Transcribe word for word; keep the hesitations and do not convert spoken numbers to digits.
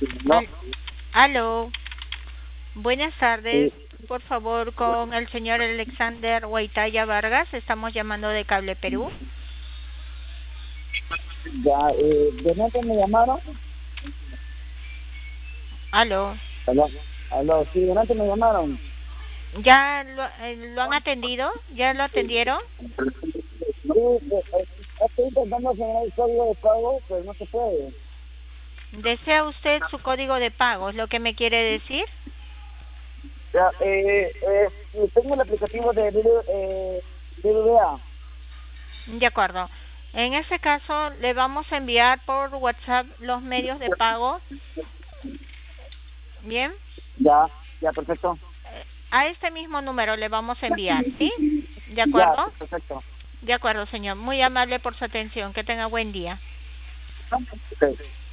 No, Al- Aló, buenas tardes. sí, Por favor, con el señor Alexander Huaytaya Vargas. Estamos llamando de Cable Perú. ya, eh, ¿de dónde me llamaron? Aló, Aló, aló, sí, ¿de dónde me llamaron? ¿ya lo, eh, lo han atendido? ¿Ya lo atendieron? Sí, eh, eh, estoy intentando generar el código de pago, pero no se puede. ¿Desea usted su código de pago? ¿Es lo que me quiere decir? Ya, eh, eh, tengo el aplicativo de B B eh, B B V A. De acuerdo. En ese caso, le vamos a enviar por WhatsApp los medios de pago. Bien. Ya, ya, perfecto. Eh, A este mismo número le vamos a enviar, ¿sí? ¿De Ya, acuerdo? perfecto. De acuerdo, señor. Muy amable por su atención. Que tenga buen día. Ok.